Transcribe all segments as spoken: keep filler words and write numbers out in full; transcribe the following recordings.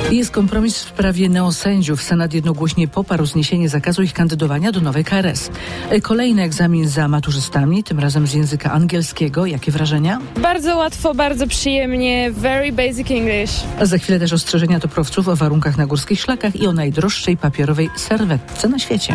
Jest kompromis w sprawie neosędziów. Senat jednogłośnie poparł zniesienie zakazu ich kandydowania do nowej K R S. Kolejny egzamin za maturzystami, tym razem z języka angielskiego. Jakie wrażenia? Bardzo łatwo, bardzo przyjemnie, very basic English. A za chwilę też ostrzeżenia toprowców o warunkach na górskich szlakach i o najdroższej papierowej serwetce na świecie.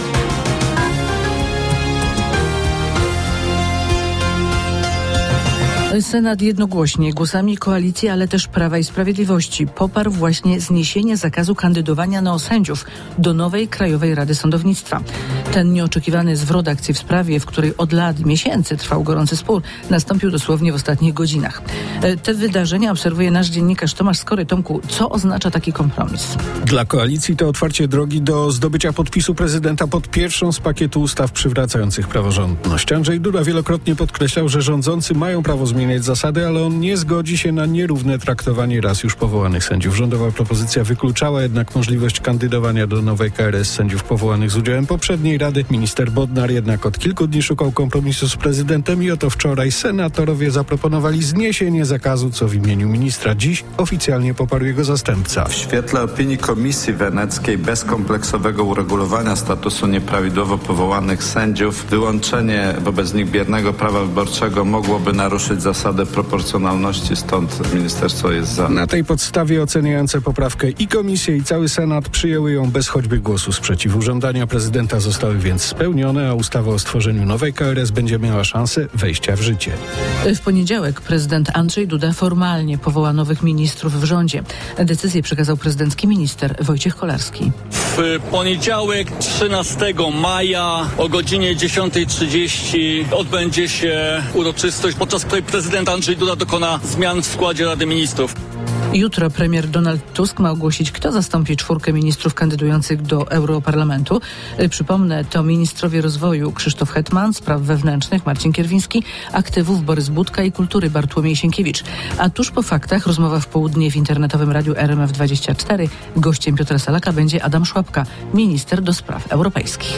Senat jednogłośnie głosami koalicji, ale też Prawa i Sprawiedliwości poparł właśnie zniesienie zakazu kandydowania neosędziów do nowej Krajowej Rady Sądownictwa. Ten nieoczekiwany zwrot akcji w sprawie, w której od lat, miesięcy trwał gorący spór, nastąpił dosłownie w ostatnich godzinach. Te wydarzenia obserwuje nasz dziennikarz Tomasz Skory. Tomku, co oznacza taki kompromis? Dla koalicji to otwarcie drogi do zdobycia podpisu prezydenta pod pierwszą z pakietu ustaw przywracających praworządność. Andrzej Duda wielokrotnie podkreślał, że rządzący mają prawo zmienić zmieniać zasady, ale on nie zgodzi się na nierówne traktowanie raz już powołanych sędziów. Rządowa propozycja wykluczała jednak możliwość kandydowania do nowej K R S sędziów powołanych z udziałem poprzedniej Rady. Minister Bodnar jednak od kilku dni szukał kompromisu z prezydentem i oto wczoraj senatorowie zaproponowali zniesienie zakazu, co w imieniu ministra dziś oficjalnie poparł jego zastępca. W świetle opinii Komisji Weneckiej bez kompleksowego uregulowania statusu nieprawidłowo powołanych sędziów wyłączenie wobec nich biernego prawa wyborczego mogłoby naruszyć zasadę proporcjonalności, stąd ministerstwo jest za. Na tej podstawie oceniające poprawkę i komisje, i cały Senat przyjęły ją bez choćby głosu sprzeciwu. Żądania prezydenta zostały więc spełnione, a ustawa o stworzeniu nowej K R S będzie miała szansę wejścia w życie. W poniedziałek prezydent Andrzej Duda formalnie powoła nowych ministrów w rządzie. Decyzję przekazał prezydencki minister Wojciech Kolarski. W poniedziałek trzynastego maja o godzinie dziesiątej trzydzieści odbędzie się uroczystość, podczas której prezydent Andrzej Duda dokona zmian w składzie Rady Ministrów. Jutro premier Donald Tusk ma ogłosić, kto zastąpi czwórkę ministrów kandydujących do Europarlamentu. Przypomnę, to ministrowie rozwoju Krzysztof Hetman, spraw wewnętrznych Marcin Kierwiński, aktywów Borys Budka i kultury Bartłomiej Sienkiewicz. A tuż po faktach rozmowa w południe w internetowym radiu R M F dwadzieścia cztery. Gościem Piotra Salaka będzie Adam Szłapka, minister do spraw europejskich.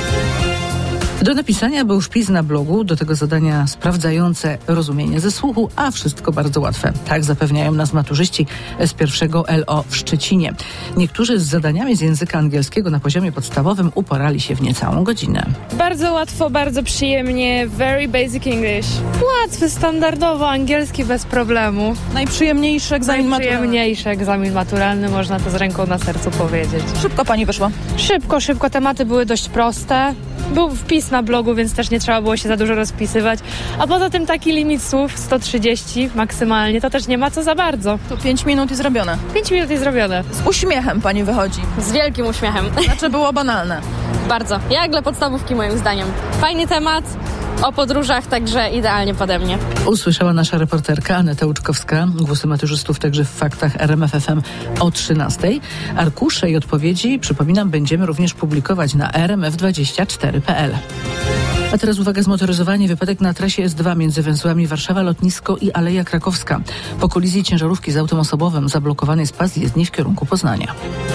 Do napisania był wpis na blogu, do tego zadania sprawdzające rozumienie ze słuchu, a wszystko bardzo łatwe. Tak zapewniają nas maturzyści z pierwszego L O w Szczecinie. Niektórzy z zadaniami z języka angielskiego na poziomie podstawowym uporali się w niecałą godzinę. Bardzo łatwo, bardzo przyjemnie, very basic English. Łatwy, standardowo, angielski bez problemu. Najprzyjemniejszy egzamin maturalny. Najprzyjemniejszy egzamin maturalny, można to z ręką na sercu powiedzieć. Szybko pani wyszła? Szybko, szybko. Tematy były dość proste. Był wpis na blogu, więc też nie trzeba było się za dużo rozpisywać. A poza tym taki limit słów sto trzydzieści maksymalnie, to też nie ma co za bardzo. To pięć minut i zrobione. pięć minut i zrobione. Z uśmiechem pani wychodzi. Z wielkim uśmiechem. Znaczy było banalne. Bardzo. Jak dla podstawówki moim zdaniem. Fajny temat. O podróżach, także idealnie pode mnie. Usłyszała nasza reporterka Aneta Łuczkowska. Głosy maturzystów także w faktach R M F F M o trzynastej. Arkusze i odpowiedzi, przypominam, będziemy również publikować na r m f dwadzieścia cztery kropka p l. A teraz uwaga, zmotoryzowanie. Wypadek na trasie S dwa między węzłami Warszawa Lotnisko i Aleja Krakowska. Po kolizji ciężarówki z autem osobowym zablokowany jest pas jezdni w kierunku Poznania.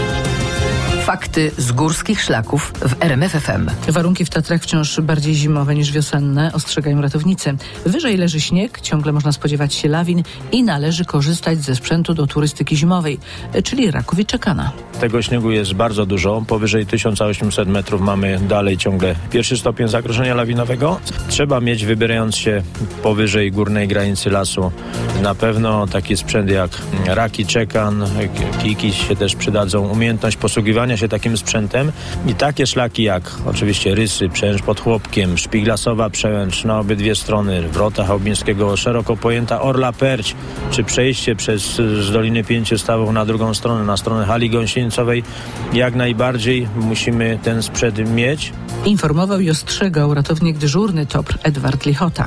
Fakty z górskich szlaków w R M F F M. Warunki w Tatrach wciąż bardziej zimowe niż wiosenne, ostrzegają ratownicy. Wyżej leży śnieg, ciągle można spodziewać się lawin i należy korzystać ze sprzętu do turystyki zimowej, czyli raków i czekana. Tego śniegu jest bardzo dużo. Powyżej tysiąc osiemset metrów mamy dalej ciągle pierwszy stopień zagrożenia lawinowego. Trzeba mieć, wybierając się powyżej górnej granicy lasu, na pewno taki sprzęt jak raki, czekan, kiki się też przydadzą, umiejętność posługiwania się takim sprzętem i takie szlaki jak oczywiście Rysy, Przęcz pod Chłopkiem, Szpiglasowa Przełęcz na obydwie strony, Wrota Chałubińskiego, szeroko pojęta Orla Perć, czy przejście przez z Doliny Pięciu Stawów na drugą stronę, na stronę hali gąsienicowej, jak najbardziej musimy ten sprzęt mieć. Informował i ostrzegał ratownik dyżurny T O P R Edward Lichota.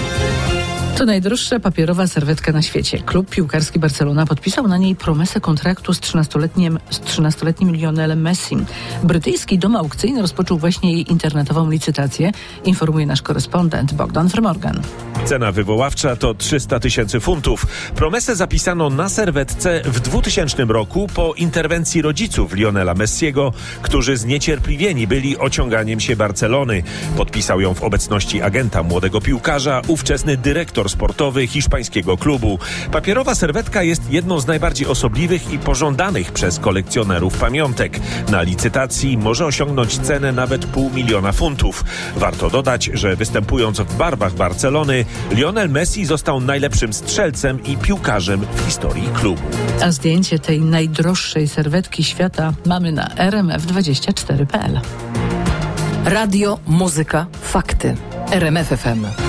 To najdroższa papierowa serwetka na świecie. Klub piłkarski Barcelona podpisał na niej promesę kontraktu z trzynastoletnim, z trzynastoletnim Lionelem Messim. Brytyjski dom aukcyjny rozpoczął właśnie jej internetową licytację, informuje nasz korespondent Bogdan Frymorgan. Cena wywoławcza to trzysta tysięcy funtów. Promesę zapisano na serwetce w dwutysięcznym roku po interwencji rodziców Lionela Messiego, którzy zniecierpliwieni byli ociąganiem się Barcelony. Podpisał ją w obecności agenta młodego piłkarza ówczesny dyrektor ambasador sportowy hiszpańskiego klubu. Papierowa serwetka jest jedną z najbardziej osobliwych i pożądanych przez kolekcjonerów pamiątek. Na licytacji może osiągnąć cenę nawet pół miliona funtów. Warto dodać, że występując w barwach Barcelony, Lionel Messi został najlepszym strzelcem i piłkarzem w historii klubu. A zdjęcie tej najdroższej serwetki świata mamy na r m f dwadzieścia cztery kropka p l. Radio, muzyka, fakty. R M F F M.